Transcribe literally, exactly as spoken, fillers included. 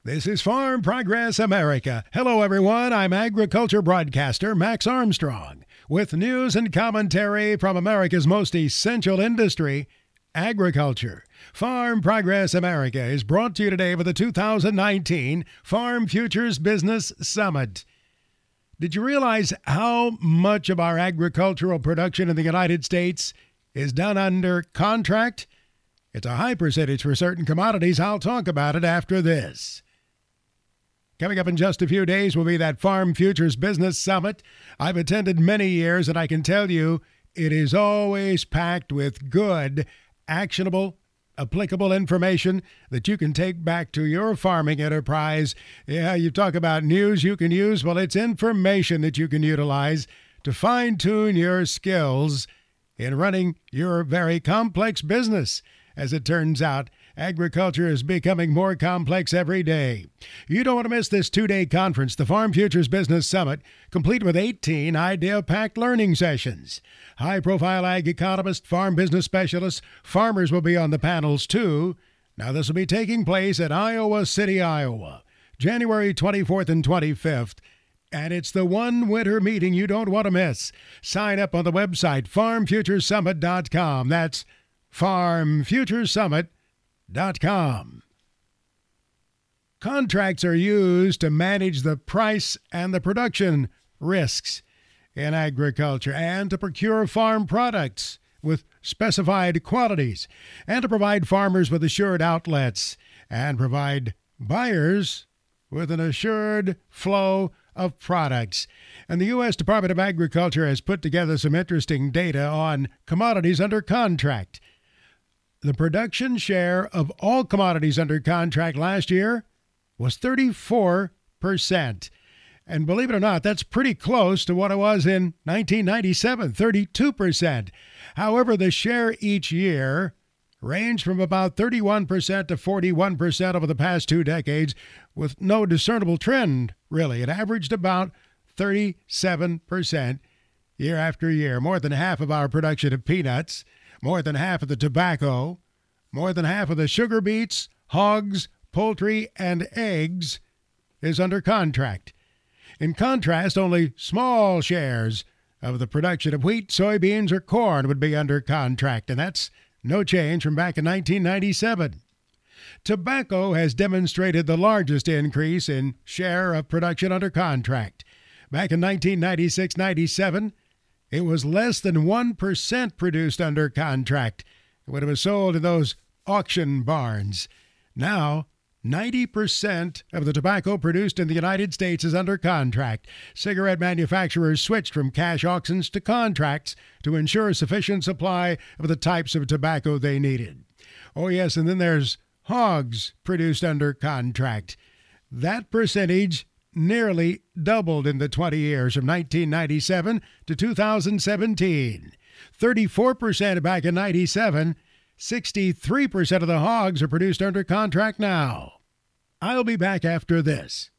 This is Farm Progress America. Hello, everyone. I'm agriculture broadcaster Max Armstrong with news and commentary from America's most essential industry, agriculture. Farm Progress America is brought to you today by the two thousand nineteen Farm Futures Business Summit. Did you realize how much of our agricultural production in the United States is done under contract? It's a high percentage for certain commodities. I'll talk about it after this. Coming up in just a few days will be that Farm Futures Business Summit. I've attended many years, and I can tell you it is always packed with good, actionable, applicable information that you can take back to your farming enterprise. Yeah, you talk about news you can use. Well, it's information that you can utilize to fine-tune your skills in running your very complex business. As it turns out, agriculture is becoming more complex every day. You don't want to miss this two-day conference, the Farm Futures Business Summit, complete with eighteen idea-packed learning sessions. High-profile ag economists, farm business specialists, farmers will be on the panels too. Now, this will be taking place at Iowa City, Iowa, January twenty-fourth and twenty-fifth. And it's the one winter meeting you don't want to miss. Sign up on the website, farm futures summit dot com. That's farm futures summit dot com. Contracts are used to manage the price and the production risks in agriculture and to procure farm products with specified qualities and to provide farmers with assured outlets and provide buyers with an assured flow of products. And the U S Department of Agriculture has put together some interesting data on commodities under contract. The production share of all commodities under contract last year was thirty-four percent. And believe it or not, that's pretty close to what it was in nineteen ninety-seven, thirty-two percent. However, the share each year ranged from about thirty-one percent to forty-one percent over the past two decades, with no discernible trend, really. It averaged about thirty-seven percent year after year. More than half of our production of peanuts, more than half of the tobacco, more than half of the sugar beets, hogs, poultry, and eggs is under contract. In contrast, only small shares of the production of wheat, soybeans, or corn would be under contract, and that's no change from back in nineteen ninety-seven. Tobacco has demonstrated the largest increase in share of production under contract. Back in nineteen ninety-six ninety-seven, it was less than one percent produced under contract when it was sold in those auction barns. Now, ninety percent of the tobacco produced in the United States is under contract. Cigarette manufacturers switched from cash auctions to contracts to ensure sufficient supply of the types of tobacco they needed. Oh, yes, and then there's hogs produced under contract. That percentage nearly doubled in the twenty years from nineteen ninety-seven to two thousand seventeen. thirty-four percent back in ninety-seven, sixty-three percent of the hogs are produced under contract now. I'll be back after this.